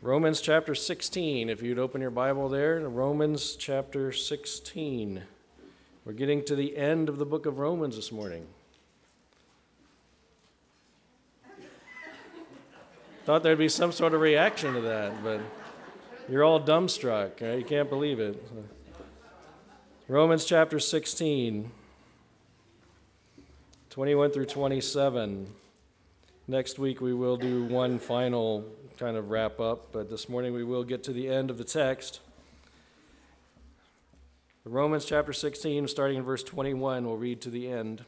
Romans chapter 16, if you'd open your Bible there, Romans chapter 16. We're getting to the end of the book of Romans this morning. Thought there'd be some sort of reaction to that, but you're all dumbstruck, right? You can't believe it. Romans chapter 16, 21 through 27. Next week we will do one final kind of wrap up, but this morning we will get to the end of the text. Romans chapter 16, starting in verse 21, we'll read to the end.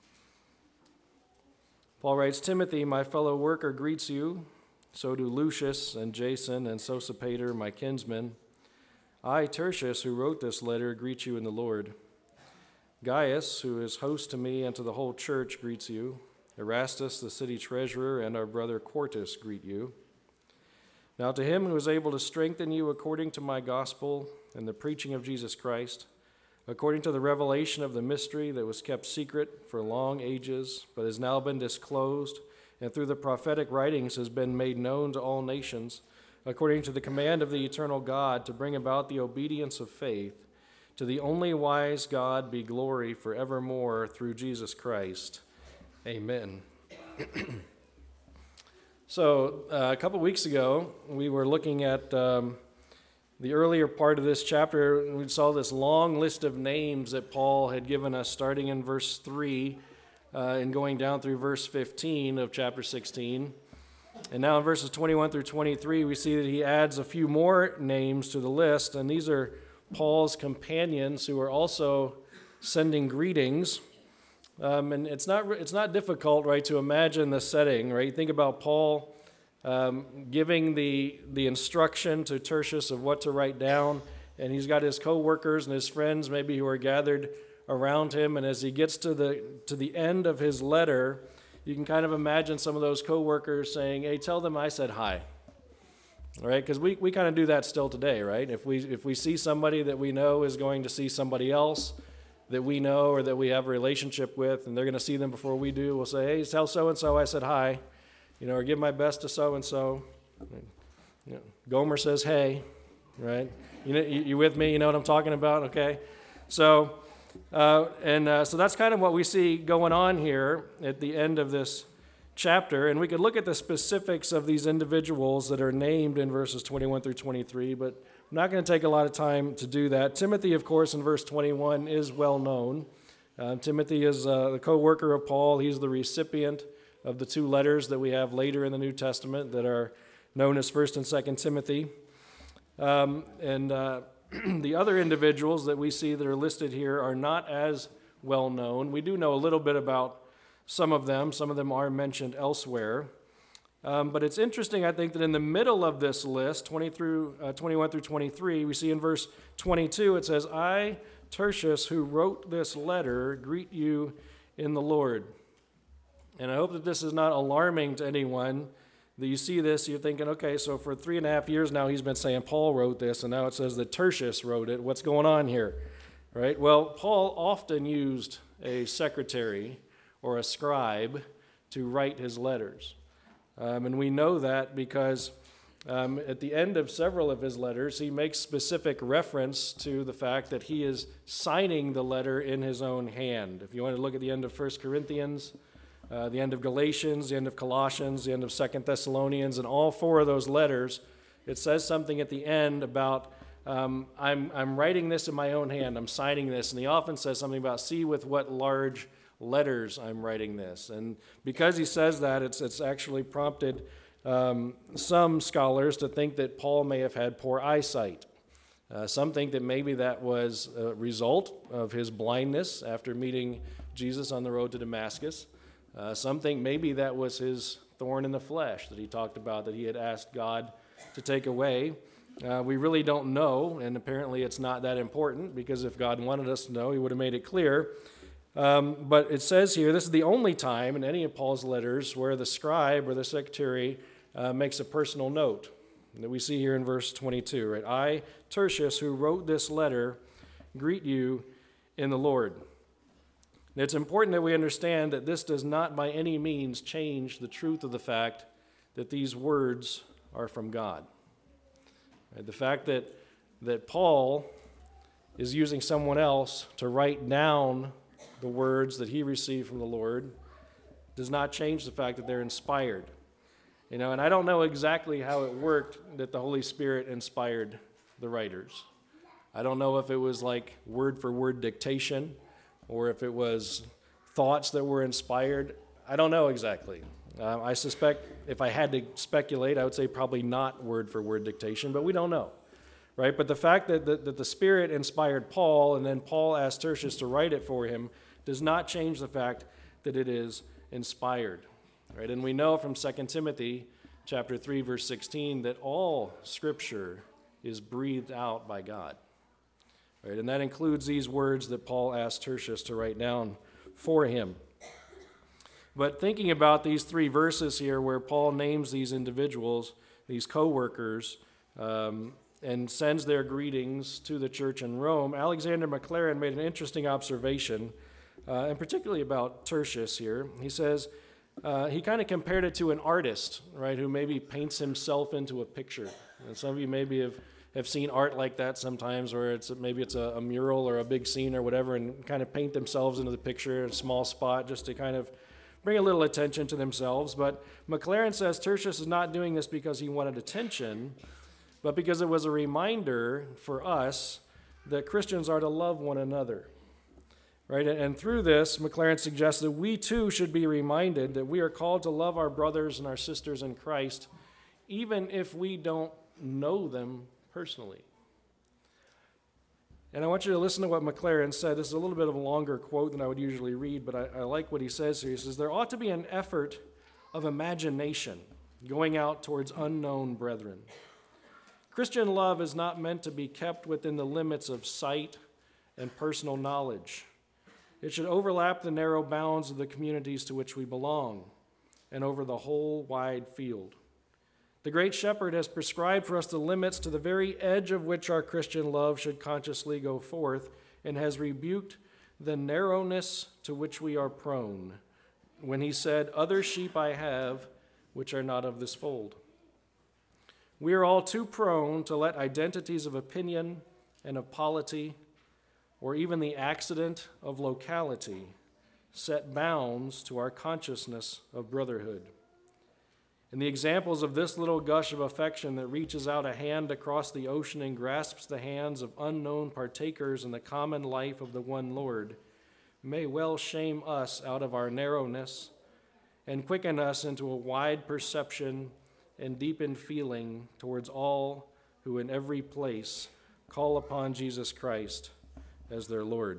Paul writes, Timothy, my fellow worker, greets you. So do Lucius and Jason and Sosipater, my kinsmen. I, Tertius, who wrote this letter, greet you in the Lord. Gaius, who is host to me and to the whole church, greets you. Erastus, the city treasurer, and our brother Quartus greet you. Now to him who is able to strengthen you according to my gospel and the preaching of Jesus Christ, according to the revelation of the mystery that was kept secret for long ages, but has now been disclosed, and through the prophetic writings has been made known to all nations, according to the command of the eternal God, to bring about the obedience of faith. To the only wise God be glory forevermore through Jesus Christ. Amen. So, a couple weeks ago, we were looking at the earlier part of this chapter, and we saw this long list of names that Paul had given us, starting in verse 3 and going down through verse 15 of chapter 16. And now in verses 21 through 23, we see that he adds a few more names to the list, and these are Paul's companions who are also sending greetings. And it's not difficult, right, to imagine the setting, right? Think about Paul giving the instruction to Tertius of what to write down, and he's got his co-workers and his friends maybe who are gathered around him, and as he gets to the end of his letter, you can kind of imagine some of those co-workers saying, hey, tell them I said hi. All right, because we kind of do that still today, right? If we see somebody that we know is going to see somebody else that we know or that we have a relationship with, and they're going to see them before we do, we'll say, hey, tell so-and-so I said hi, or give my best to so-and-so. Gomer says, hey, right? You with me? You know what I'm talking about? Okay. So that's kind of what we see going on here at the end of this chapter, and we could look at the specifics of these individuals that are named in verses 21 through 23, but I'm not going to take a lot of time to do that. Timothy, of course, in verse 21 is well known. Timothy is the co-worker of Paul. He's the recipient of the two letters that we have later in the New Testament that are known as 1st and 2nd Timothy. The other individuals that we see that are listed here are not as well known. We do know a little bit about some of them. Some of them are mentioned elsewhere. But it's interesting, I think, that in the middle of this list, 21 through 23, we see in verse 22, it says, I, Tertius, who wrote this letter, greet you in the Lord. And I hope that this is not alarming to anyone, that you see this, you're thinking, okay, so for 3.5 years now he's been saying Paul wrote this, and now it says that Tertius wrote it. What's going on here? Right? Well, Paul often used a secretary or a scribe to write his letters. And we know that because at the end of several of his letters, he makes specific reference to the fact that he is signing the letter in his own hand. If you want to look at the end of 1 Corinthians, the end of Galatians, the end of Colossians, the end of 2 Thessalonians, and all four of those letters, it says something at the end about, I'm writing this in my own hand, I'm signing this, and he often says something about, see with what large letters I'm writing this. And because he says that, it's actually prompted some scholars to think that Paul may have had poor eyesight. Some think that maybe that was a result of his blindness after meeting Jesus on the road to Damascus. Some think maybe that was his thorn in the flesh that he talked about, that he had asked God to take away. We really don't know, and apparently it's not that important, because if God wanted us to know, he would have made it clear. But it says here, this is the only time in any of Paul's letters where the scribe or the secretary makes a personal note that we see here in verse 22. Right? I, Tertius, who wrote this letter, greet you in the Lord. And it's important that we understand that this does not by any means change the truth of the fact that these words are from God. Right? The fact that Paul is using someone else to write down the words that he received from the Lord does not change the fact that they're inspired. And I don't know exactly how it worked that the Holy Spirit inspired the writers. I don't know if it was like word-for-word dictation or if it was thoughts that were inspired. I don't know exactly. I suspect if I had to speculate, I would say probably not word-for-word dictation, but we don't know. Right? But the fact that the Spirit inspired Paul and then Paul asked Tertius to write it for him does not change the fact that it is inspired. Right? And we know from 2 Timothy chapter 3, verse 16, that all Scripture is breathed out by God. Right? And that includes these words that Paul asked Tertius to write down for him. But thinking about these 3 verses here where Paul names these individuals, these co-workers, and sends their greetings to the church in Rome, Alexander Maclaren made an interesting observation, and particularly about Tertius here. He says he kind of compared it to an artist, right, who maybe paints himself into a picture. And some of you maybe have seen art like that sometimes, where it's a mural or a big scene or whatever, and kind of paint themselves into the picture in a small spot just to kind of bring a little attention to themselves. But Maclaren says Tertius is not doing this because he wanted attention, but because it was a reminder for us that Christians are to love one another. Right? And through this, Maclaren suggests that we too should be reminded that we are called to love our brothers and our sisters in Christ, even if we don't know them personally. And I want you to listen to what Maclaren said. This is a little bit of a longer quote than I would usually read, but I like what he says here. He says, there ought to be an effort of imagination going out towards unknown brethren. Christian love is not meant to be kept within the limits of sight and personal knowledge. It should overlap the narrow bounds of the communities to which we belong and over the whole wide field. The Great Shepherd has prescribed for us the limits to the very edge of which our Christian love should consciously go forth, and has rebuked the narrowness to which we are prone when he said, "Other sheep I have, which are not of this fold." We are all too prone to let identities of opinion and of polity, or even the accident of locality, set bounds to our consciousness of brotherhood. And the examples of this little gush of affection that reaches out a hand across the ocean and grasps the hands of unknown partakers in the common life of the one Lord may well shame us out of our narrowness and quicken us into a wide perception and deepened feeling towards all who in every place call upon Jesus Christ as their Lord.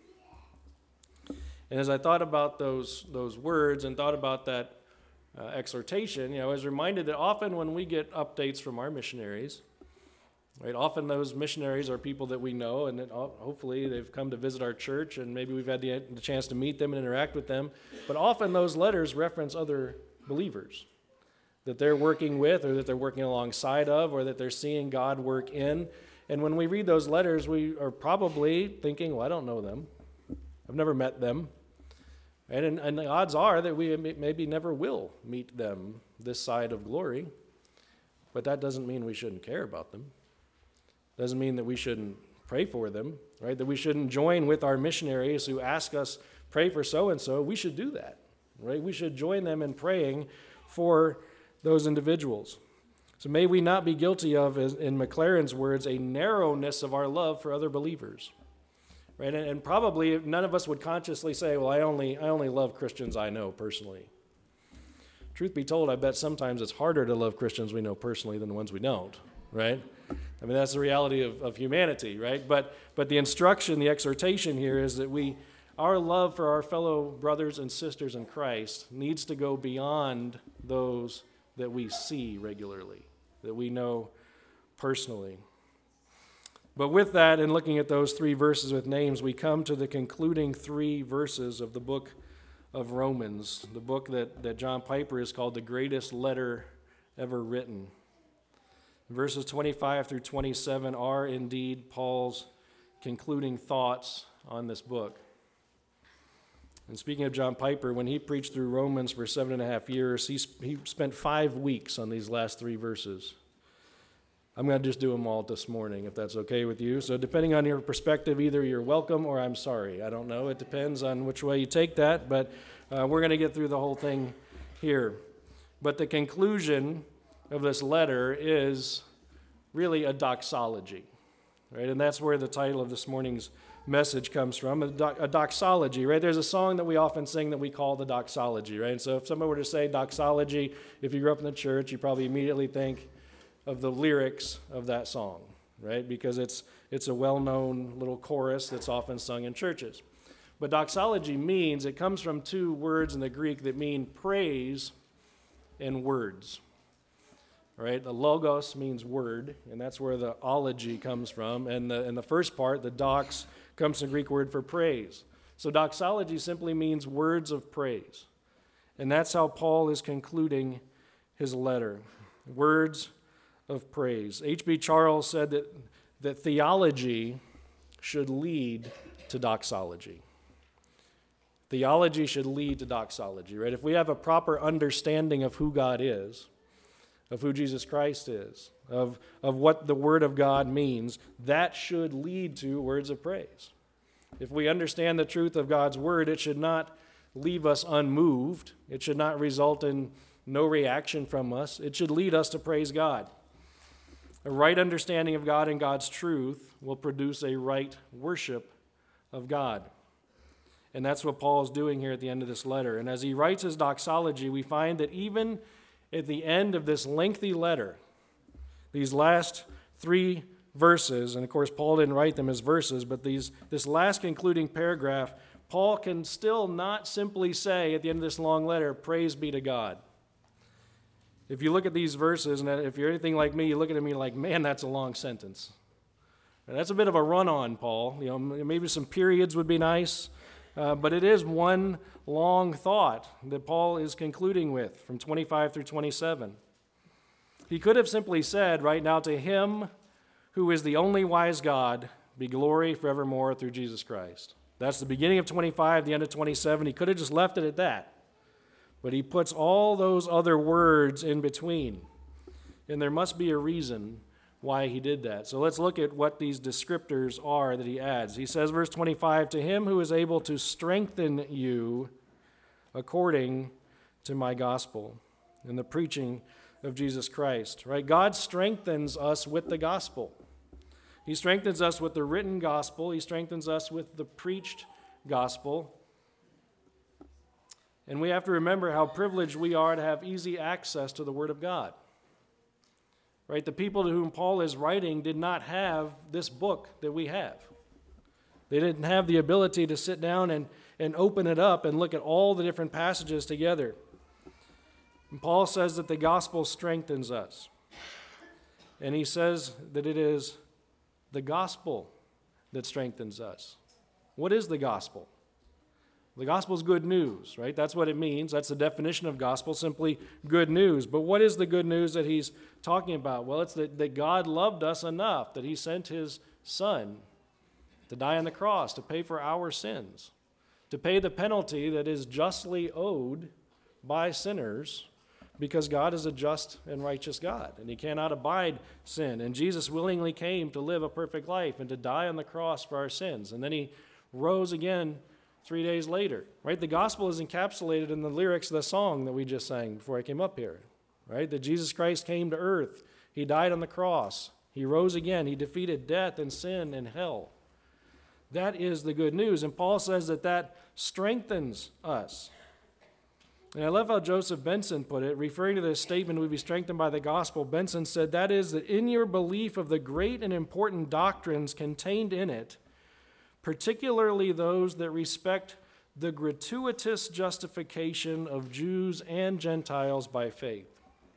And as I thought about those words and thought about that exhortation, I was reminded that often when we get updates from our missionaries, right, often those missionaries are people that we know, and that hopefully they've come to visit our church, and maybe we've had the chance to meet them and interact with them. But often those letters reference other believers that they're working with, or that they're working alongside of, or that they're seeing God work in. And when we read those letters, we are probably thinking, well, I don't know them. I've never met them. And the odds are that we maybe never will meet them this side of glory. But that doesn't mean we shouldn't care about them. Doesn't mean that we shouldn't pray for them, right? That we shouldn't join with our missionaries who ask us, pray for so-and-so. We should do that, right? We should join them in praying for those individuals. So may we not be guilty of, in Maclaren's words, a narrowness of our love for other believers. Right? And probably none of us would consciously say, well, I only love Christians I know personally. Truth be told, I bet sometimes it's harder to love Christians we know personally than the ones we don't, right? I mean, that's the reality of humanity, right? But the instruction, the exhortation here is that our love for our fellow brothers and sisters in Christ needs to go beyond those that we see regularly, that we know personally. But with that, and looking at those 3 verses with names, we come to the concluding 3 verses of the book of Romans, the book that John Piper has called the greatest letter ever written. Verses 25 through 27 are indeed Paul's concluding thoughts on this book. And speaking of John Piper, when he preached through Romans for 7.5 years, he spent 5 weeks on these last 3 verses. I'm going to just do them all this morning, if that's okay with you. So depending on your perspective, either you're welcome or I'm sorry. I don't know. It depends on which way you take that, but we're going to get through the whole thing here. But the conclusion of this letter is really a doxology, right? And that's where the title of this morning's message comes from, a doxology, right? There's a song that we often sing that we call the doxology, right? And so if someone were to say doxology, if you grew up in the church, you probably immediately think of the lyrics of that song, right? Because it's a well-known little chorus that's often sung in churches. But doxology means, it comes from two words in the Greek that mean praise and words, right? The logos means word, and that's where the ology comes from. And the first part, the dox, comes from the Greek word for praise. So doxology simply means words of praise. And that's how Paul is concluding his letter. Words of praise. H.B. Charles said that theology should lead to doxology. Theology should lead to doxology, right? If we have a proper understanding of who God is, of who Jesus Christ is, of what the Word of God means, that should lead to words of praise. If we understand the truth of God's Word, it should not leave us unmoved. It should not result in no reaction from us. It should lead us to praise God. A right understanding of God and God's truth will produce a right worship of God. And that's what Paul is doing here at the end of this letter. And as he writes his doxology, we find that even at the end of this lengthy letter, these last 3 verses, and of course Paul didn't write them as verses, but this last concluding paragraph, Paul can still not simply say at the end of this long letter, praise be to God. If you look at these verses, and if you're anything like me, you look at them and you're like, man, that's a long sentence. And that's a bit of a run-on, Paul. You know, maybe some periods would be nice, but it is one long thought that Paul is concluding with from 25 through 27. He could have simply said, right now, to him who is the only wise God, be glory forevermore through Jesus Christ. That's the beginning of 25, the end of 27. He could have just left it at that. But he puts all those other words in between. And there must be a reason why he did that. So let's look at what these descriptors are that he adds. He says, verse 25, to him who is able to strengthen you according to my gospel and the preaching of Jesus Christ. Right? God strengthens us with the gospel. He strengthens us with the written gospel. He strengthens us with the preached gospel. And we have to remember how privileged we are to have easy access to the Word of God. Right? The people to whom Paul is writing did not have this book that we have. They didn't have the ability to sit down and open it up and look at all the different passages together. And Paul says that the gospel strengthens us. And he says that it is the gospel that strengthens us. What is the gospel? The gospel is good news, right? That's what it means. That's the definition of gospel, simply good news. But what is the good news that he's talking about? Well, it's that God loved us enough that he sent his Son to die on the cross, to pay for our sins, to pay the penalty that is justly owed by sinners, because God is a just and righteous God, and he cannot abide sin. And Jesus willingly came to live a perfect life and to die on the cross for our sins. And then he rose again 3 days later, right? The gospel is encapsulated in the lyrics of the song that we just sang before I came up here, right? That Jesus Christ came to earth. He died on the cross. He rose again. He defeated death and sin and hell. That is the good news. And Paul says that strengthens us. And I love how Joseph Benson put it, referring to this statement, we be strengthened by the gospel. Benson said, that is, that in your belief of the great and important doctrines contained in it, particularly those that respect the gratuitous justification of Jews and Gentiles by faith.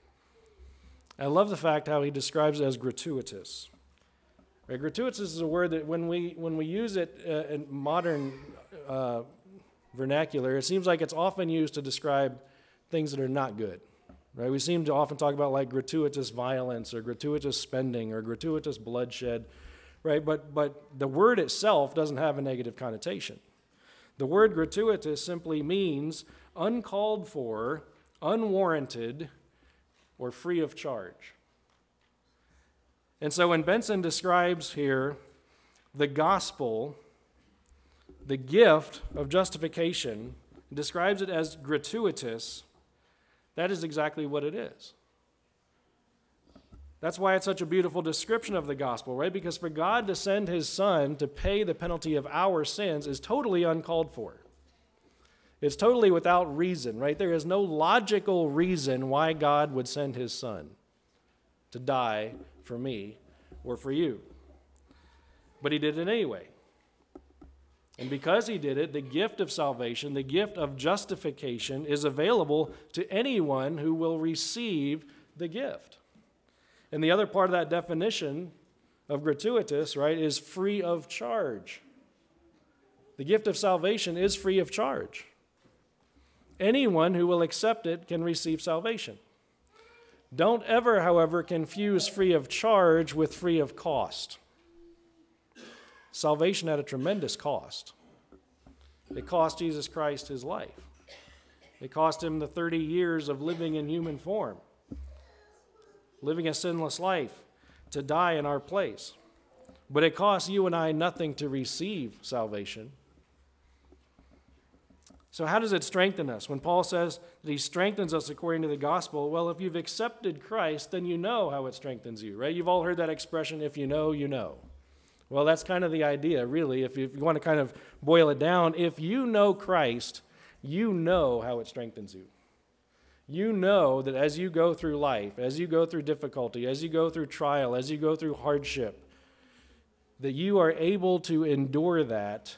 I love the fact how he describes it as gratuitous. Right? Gratuitous is a word that when we use it in modern vernacular, it seems like it's often used to describe things that are not good. Right? We seem to often talk about like gratuitous violence or gratuitous spending or gratuitous bloodshed. Right? But the word itself doesn't have a negative connotation. The word gratuitous simply means uncalled for, unwarranted, or free of charge. And so when Benson describes here the gospel, the gift of justification, describes it as gratuitous, that is exactly what it is. That's why it's such a beautiful description of the gospel, right? Because for God to send his Son to pay the penalty of our sins is totally uncalled for. It's totally without reason, right? There is no logical reason why God would send his Son to die for me or for you. But he did it anyway. And because he did it, the gift of salvation, the gift of justification is available to anyone who will receive the gift. And the other part of that definition of gratuitous, right, is free of charge. The gift of salvation is free of charge. Anyone who will accept it can receive salvation. Don't ever, however, confuse free of charge with free of cost. Salvation had a tremendous cost. It cost Jesus Christ his life. It cost him the 30 years of living in human form, living a sinless life, to die in our place. But it costs you and I nothing to receive salvation. So how does it strengthen us? When Paul says that he strengthens us according to the gospel, well, if you've accepted Christ, then you know how it strengthens you, right? You've all heard that expression, if you know, you know. Well, that's kind of the idea, really. If you want to kind of boil it down, if you know Christ, you know how it strengthens you. You know that as you go through life, as you go through difficulty, as you go through trial, as you go through hardship, that you are able to endure that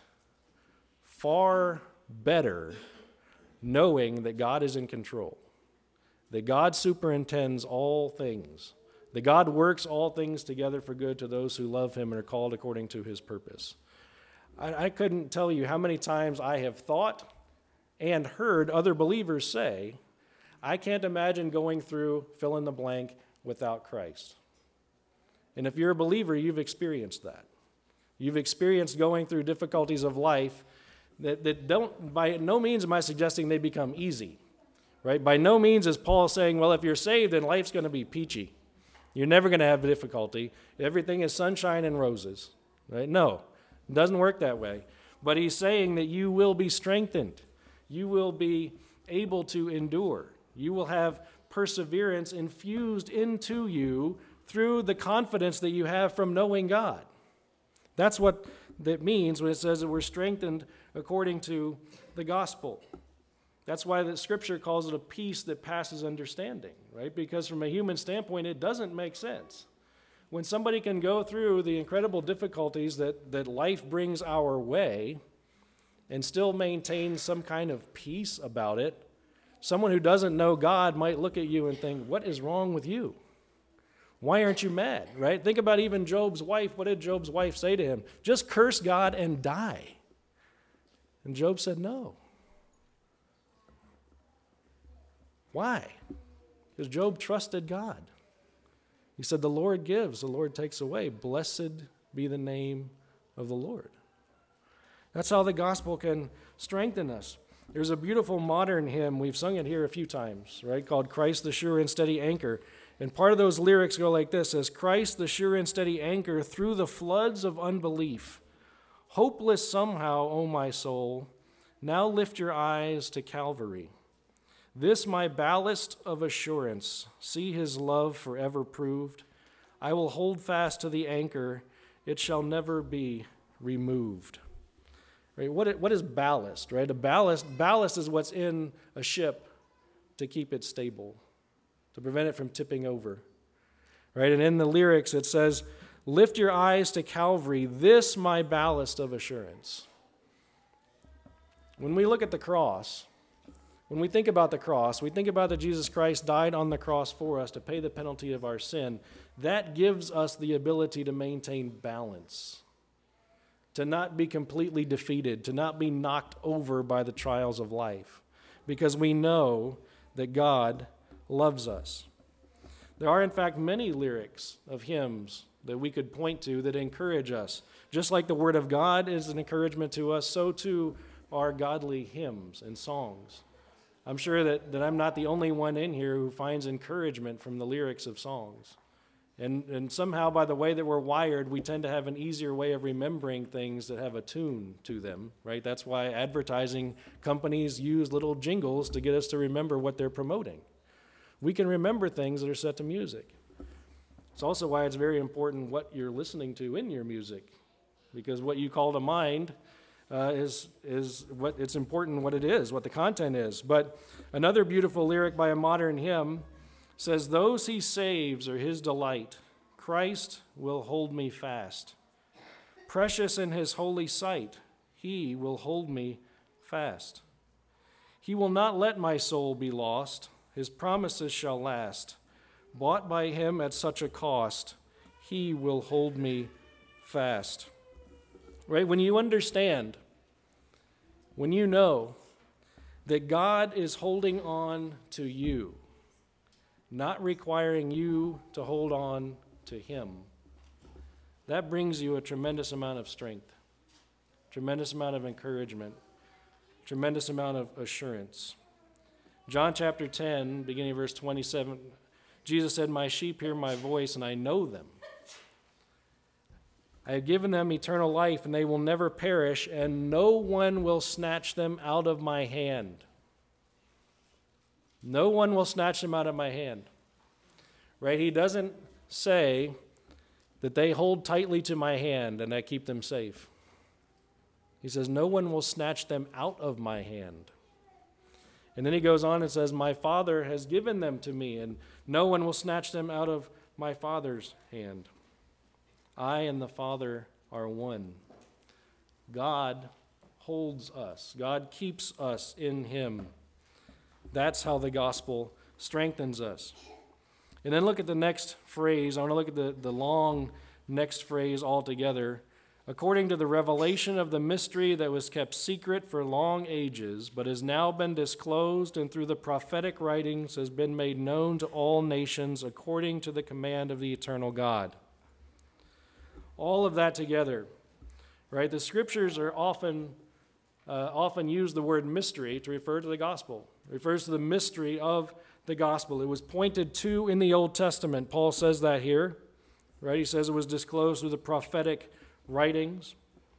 far better knowing that God is in control, that God superintends all things, that God works all things together for good to those who love him and are called according to his purpose. I couldn't tell you how many times I have thought and heard other believers say, I can't imagine going through fill in the blank without Christ. And if you're a believer, you've experienced that. You've experienced going through difficulties of life that don't, by no means am I suggesting they become easy, right? By no means is Paul saying, well, if you're saved, then life's going to be peachy. You're never going to have difficulty. Everything is sunshine and roses, right? No, it doesn't work that way. But he's saying that you will be strengthened. You will be able to endure. You will have perseverance infused into you through the confidence that you have from knowing God. That's what that means when it says that we're strengthened according to the gospel. That's why the scripture calls it a peace that passes understanding, right? Because from a human standpoint, it doesn't make sense. When somebody can go through the incredible difficulties that life brings our way and still maintain some kind of peace about it, someone who doesn't know God might look at you and think, what is wrong with you? Why aren't you mad, right? Think about even Job's wife. What did Job's wife say to him? Just curse God and die. And Job said no. Why? Because Job trusted God. He said, the Lord gives, the Lord takes away. Blessed be the name of the Lord. That's how the gospel can strengthen us. There's a beautiful modern hymn, we've sung it here a few times, right, called Christ the Sure and Steady Anchor. And part of those lyrics go like this, says, Christ the sure and steady anchor through the floods of unbelief. Hopeless somehow, O my soul, now lift your eyes to Calvary. This my ballast of assurance, see his love forever proved. I will hold fast to the anchor, it shall never be removed. Right? What is ballast, right? Ballast is what's in a ship to keep it stable, to prevent it from tipping over. Right? And in the lyrics it says, lift your eyes to Calvary, this my ballast of assurance. When we look at the cross, when we think about the cross, we think about that Jesus Christ died on the cross for us to pay the penalty of our sin. That gives us the ability to maintain balance, to not be completely defeated, to not be knocked over by the trials of life, because we know that God loves us. There are, in fact, many lyrics of hymns that we could point to that encourage us. Just like the Word of God is an encouragement to us, so too are godly hymns and songs. I'm sure that I'm not the only one in here who finds encouragement from the lyrics of songs. And somehow, by the way that we're wired, we tend to have an easier way of remembering things that have a tune to them, right? That's why advertising companies use little jingles to get us to remember what they're promoting. We can remember things that are set to music. It's also why it's very important what you're listening to in your music, because what you call to mind is what it's important what it is, what the content is. But another beautiful lyric by a modern hymn says, "Those he saves are his delight. Christ will hold me fast. Precious in his holy sight, he will hold me fast. He will not let my soul be lost. His promises shall last. Bought by him at such a cost, he will hold me fast." Right? When you understand, when you know that God is holding on to you, not requiring you to hold on to him, that brings you a tremendous amount of strength, tremendous amount of encouragement, tremendous amount of assurance. John chapter 10, beginning of verse 27, Jesus said, "My sheep hear my voice, and I know them. I have given them eternal life, and they will never perish, and no one will snatch them out of my hand." No one will snatch them out of my hand. Right? He doesn't say that they hold tightly to my hand and I keep them safe. He says, no one will snatch them out of my hand. And then he goes on and says, "My Father has given them to me, and no one will snatch them out of my Father's hand. I and the Father are one." God holds us. God keeps us in him. That's how the gospel strengthens us. And then look at the next phrase. I want to look at the long next phrase altogether. "According to the revelation of the mystery that was kept secret for long ages, but has now been disclosed and through the prophetic writings has been made known to all nations according to the command of the eternal God." All of that together, right? The scriptures are often use the word mystery to refer to the gospel. It refers to the mystery of the gospel. It was pointed to in the Old Testament. Paul says that here, right? He says it was disclosed through the prophetic writings.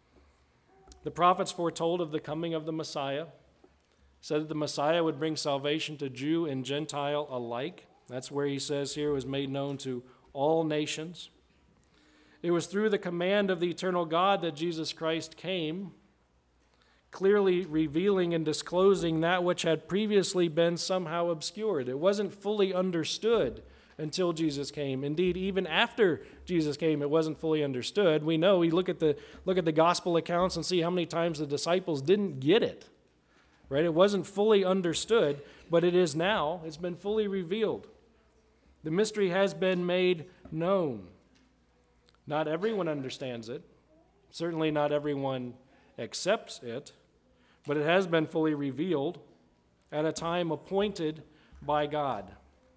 The prophets foretold of the coming of the Messiah, said that the Messiah would bring salvation to Jew and Gentile alike. That's where he says here it was made known to all nations. It was through the command of the eternal God that Jesus Christ came, clearly revealing and disclosing that which had previously been somehow obscured. It wasn't fully understood until Jesus came. Indeed, even after Jesus came, it wasn't fully understood. We know, we look at the gospel accounts and see how many times the disciples didn't get it. Right? It wasn't fully understood, but it is now. It's been fully revealed. The mystery has been made known. Not everyone understands it. Certainly not everyone accepts it, but it has been fully revealed at a time appointed by God.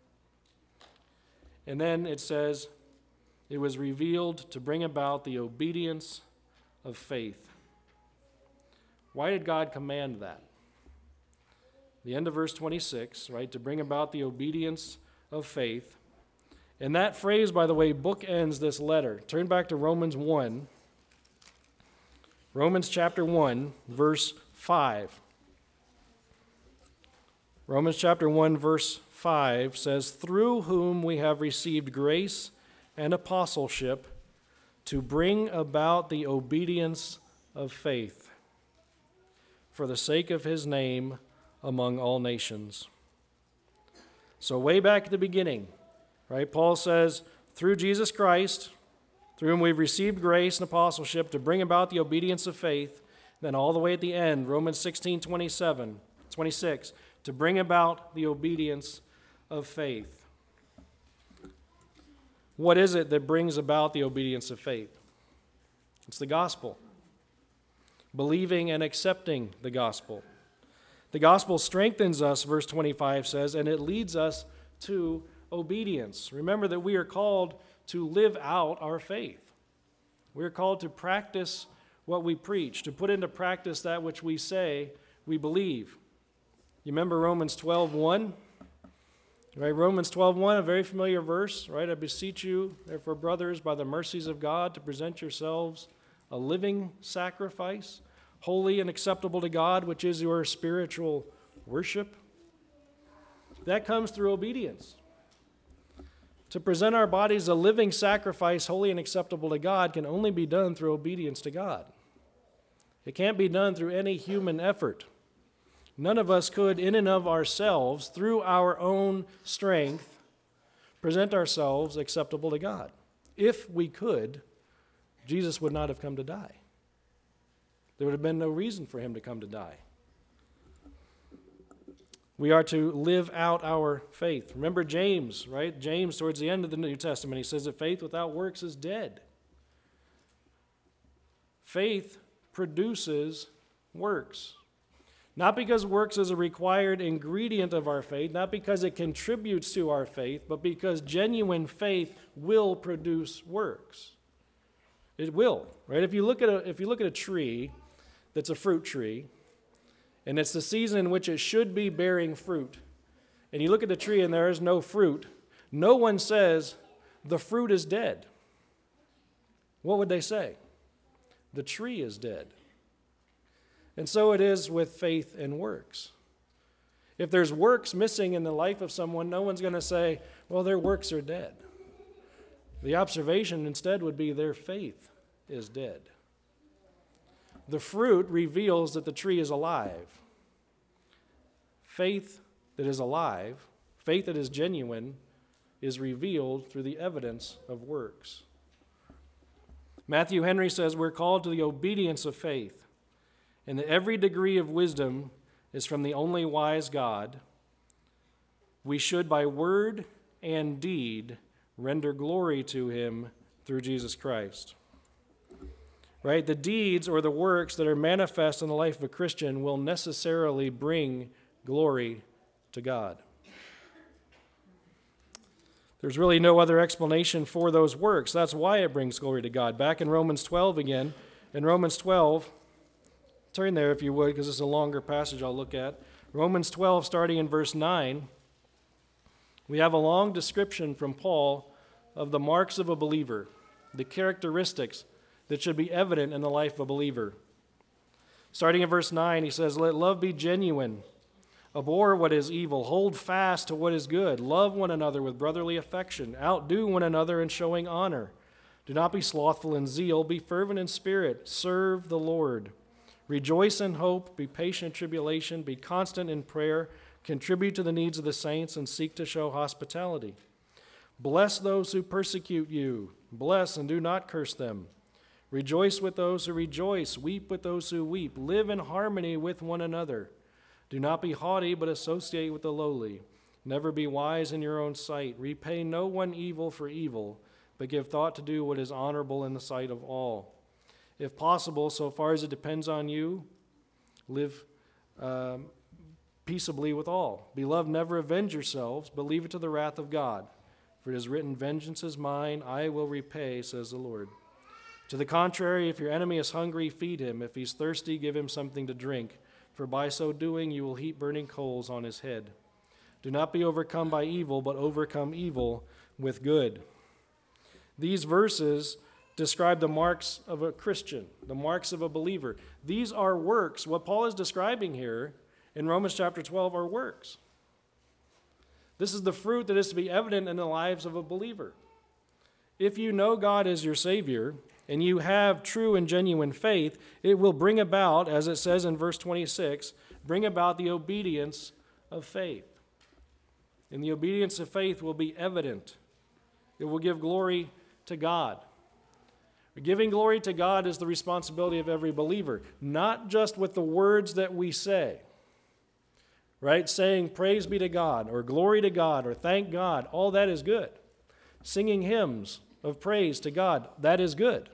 And then it says, it was revealed to bring about the obedience of faith. Why did God command that? The end of verse 26, right, to bring about the obedience of faith. And that phrase, by the way, bookends this letter. Turn back to Romans 1. Romans chapter 1, verse 5. Romans chapter 1, verse 5 says, "Through whom we have received grace and apostleship to bring about the obedience of faith for the sake of his name among all nations." So way back at the beginning, right, Paul says, through Jesus Christ, through whom we've received grace and apostleship to bring about the obedience of faith. Then all the way at the end, Romans 16:26, to bring about the obedience of faith. What is it that brings about the obedience of faith? It's the gospel. Believing and accepting the gospel. The gospel strengthens us, verse 25 says, and it leads us to obedience. Remember that we are called to live out our faith. We are called to practice what we preach, to put into practice that which we say we believe. You remember Romans 12:1? Right, Romans 12:1, a very familiar verse, right? I beseech you, therefore, brothers, by the mercies of God, to present yourselves a living sacrifice, holy and acceptable to God, which is your spiritual worship. That comes through obedience. To present our bodies a living sacrifice, holy and acceptable to God, can only be done through obedience to God. It can't be done through any human effort. None of us could, in and of ourselves, through our own strength, present ourselves acceptable to God. If we could, Jesus would not have come to die. There would have been no reason for him to come to die. We are to live out our faith. Remember James, right? James, towards the end of the New Testament, he says that faith without works is dead. Faith produces works. Not because works is a required ingredient of our faith, not because it contributes to our faith, but because genuine faith will produce works. It will, right? If you look at a tree that's a fruit tree, and it's the season in which it should be bearing fruit, and you look at the tree and there is no fruit, no one says, the fruit is dead. What would they say? The tree is dead. And so it is with faith and works. If there's works missing in the life of someone, no one's going to say, well, their works are dead. The observation instead would be their faith is dead. The fruit reveals that the tree is alive. Faith that is alive, faith that is genuine, is revealed through the evidence of works. Matthew Henry says we're called to the obedience of faith, and that every degree of wisdom is from the only wise God. We should by word and deed render glory to him through Jesus Christ. Right? The deeds or the works that are manifest in the life of a Christian will necessarily bring glory to God. There's really no other explanation for those works. That's why it brings glory to God. Back in Romans 12 again, in Romans 12, turn there if you would, because it's a longer passage I'll look at. Romans 12, starting in verse 9, we have a long description from Paul of the marks of a believer, the characteristics that should be evident in the life of a believer. Starting in verse 9, he says, let love be genuine. Abhor what is evil. Hold fast to what is good. Love one another with brotherly affection. Outdo one another in showing honor. Do not be slothful in zeal. Be fervent in spirit. Serve the Lord. Rejoice in hope, be patient in tribulation, be constant in prayer, contribute to the needs of the saints, and seek to show hospitality. Bless those who persecute you. Bless and do not curse them. Rejoice with those who rejoice. Weep with those who weep. Live in harmony with one another. Do not be haughty, but associate with the lowly. Never be wise in your own sight. Repay no one evil for evil, but give thought to do what is honorable in the sight of all. If possible, so far as it depends on you, live peaceably with all. Beloved, never avenge yourselves, but leave it to the wrath of God. For it is written, vengeance is mine, I will repay, says the Lord. To the contrary, if your enemy is hungry, feed him. If he's thirsty, give him something to drink. For by so doing, you will heap burning coals on his head. Do not be overcome by evil, but overcome evil with good. These verses describe the marks of a Christian, the marks of a believer. These are works. What Paul is describing here in Romans chapter 12 are works. This is the fruit that is to be evident in the lives of a believer. If you know God as your Savior and you have true and genuine faith, it will bring about, as it says in verse 26, bring about the obedience of faith. And the obedience of faith will be evident. It will give glory to God. Giving glory to God is the responsibility of every believer, not just with the words that we say, right? Saying praise be to God, or glory to God, or thank God, all that is good. Singing hymns of praise to God, that is good.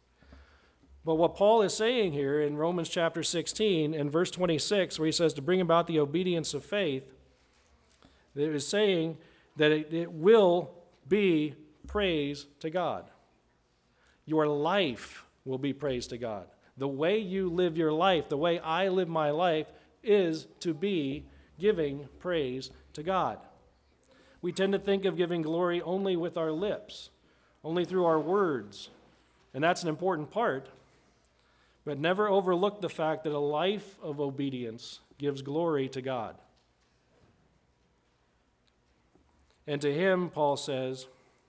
But what Paul is saying here in Romans chapter 16 and verse 26, where he says to bring about the obedience of faith, it is saying that it will be praise to God. Your life will be praise to God. The way you live your life, the way I live my life, is to be giving praise to God. We tend to think of giving glory only with our lips, only through our words, and that's an important part. But never overlook the fact that a life of obedience gives glory to God. And to him, Paul says,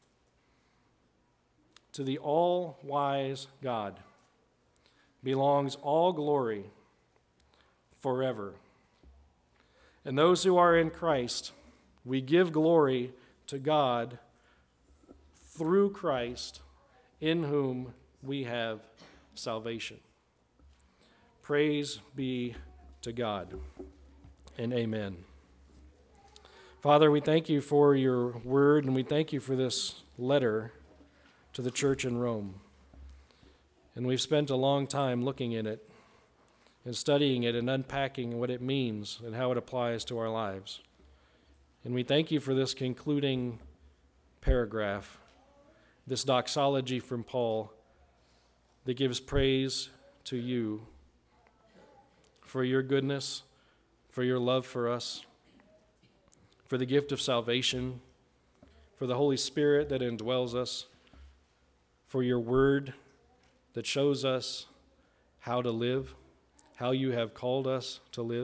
to the all-wise God belongs all glory forever. And those who are in Christ, we give glory to God through Christ, in whom we have salvation. Praise be to God, and amen. Father, we thank you for your word, and we thank you for this letter to the church in Rome. And we've spent a long time looking at it and studying it and unpacking what it means and how it applies to our lives. And we thank you for this concluding paragraph, this doxology from Paul that gives praise to you for your goodness, for your love for us, for the gift of salvation, for the Holy Spirit that indwells us, for your word that shows us how to live, how you have called us to live.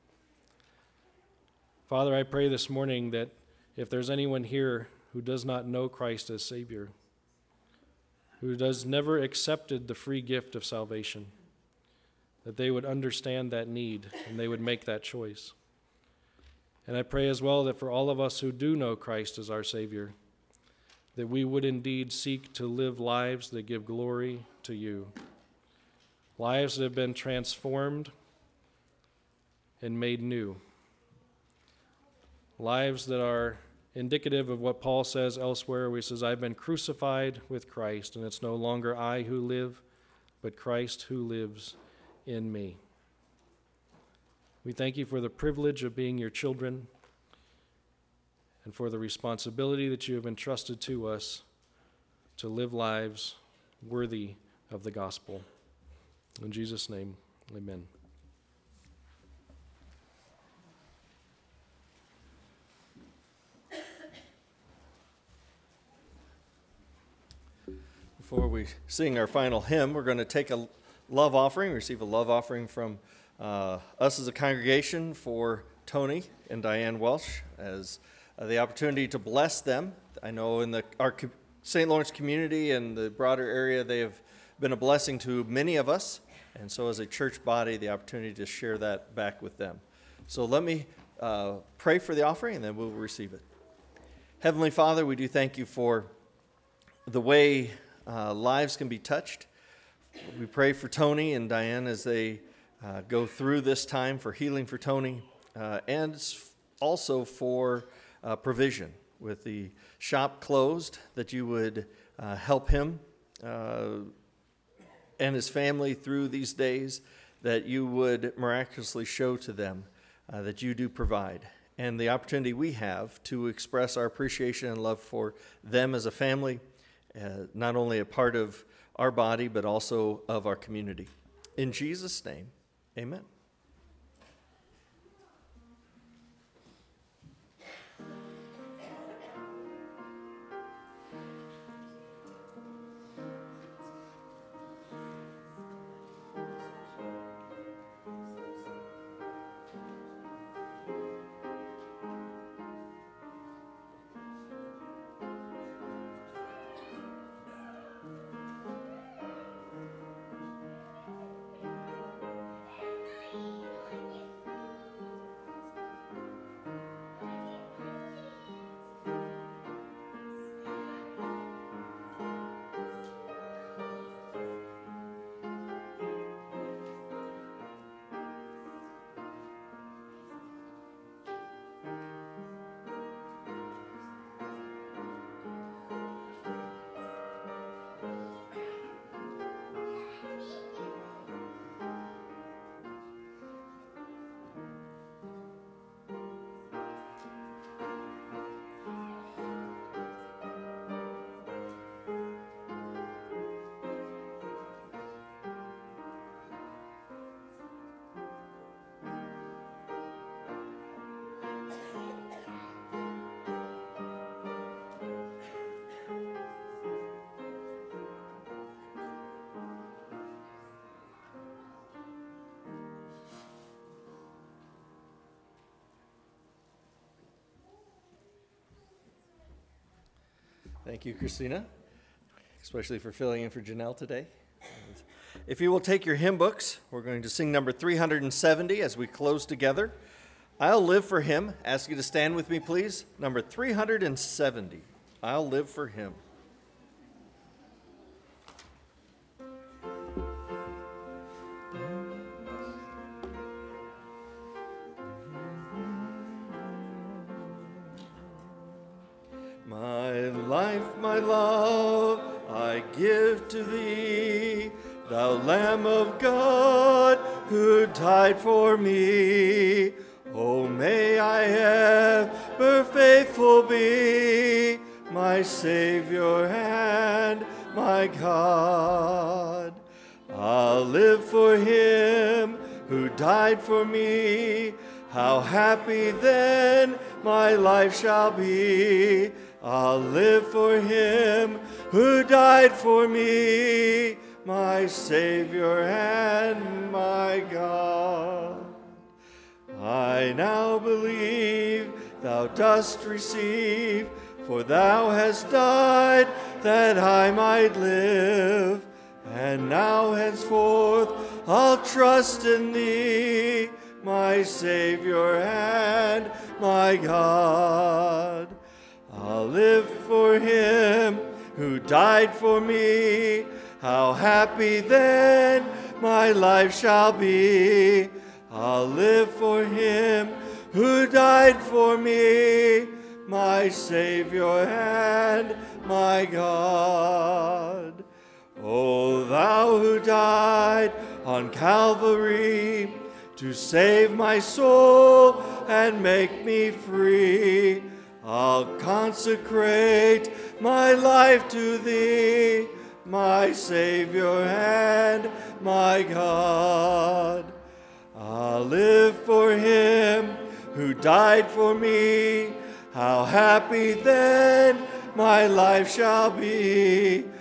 Father, I pray this morning that if there's anyone here who does not know Christ as Savior, who does never accepted the free gift of salvation, that they would understand that need and they would make that choice. And I pray as well that for all of us who do know Christ as our Savior, that we would indeed seek to live lives that give glory to you, lives that have been transformed and made new, lives that are indicative of what Paul says elsewhere, where he says, I've been crucified with Christ, and it's no longer I who live, but Christ who lives in me. We thank you for the privilege of being your children and for the responsibility that you have entrusted to us to live lives worthy of the gospel. In Jesus' name, amen. Before we sing our final hymn, we're going to take a love offering, receive a love offering from us as a congregation for Tony and Diane Welsh as the opportunity to bless them. I know in our St. Lawrence community and the broader area, they have been a blessing to many of us, and so as a church body, the opportunity to share that back with them. So let me pray for the offering, and then we'll receive it. Heavenly Father, we do thank you for the way lives can be touched. We pray for Tony and Diane as they go through this time, for healing for Tony, and also for provision. With the shop closed, that you would help him and his family through these days, that you would miraculously show to them that you do provide. And the opportunity we have to express our appreciation and love for them as a family, not only a part of our body, but also of our community. In Jesus' name, amen. Thank you, Christina, especially for filling in for Janelle today. If you will take your hymn books, we're going to sing number 370 as we close together. I'll Live for Him. Ask you to stand with me, please. Number 370. I'll live for Him. My life, my love, I give to thee, thou Lamb of God, who died for me. Oh, may I ever faithful be, my Savior and my God. I'll live for him who died for me. How happy then my life shall be. I'll live for him who died for me, my Savior and my God. I now believe thou dost receive, for thou hast died that I might live. And now henceforth I'll trust in thee, my Savior and my God. I'll live for him who died for me. How happy then my life shall be. I'll live for him who died for me, my Savior and my God. O thou who died on Calvary to save my soul and make me free, I'll consecrate my life to thee, my Savior and my God. I'll live for him who died for me. How happy then my life shall be.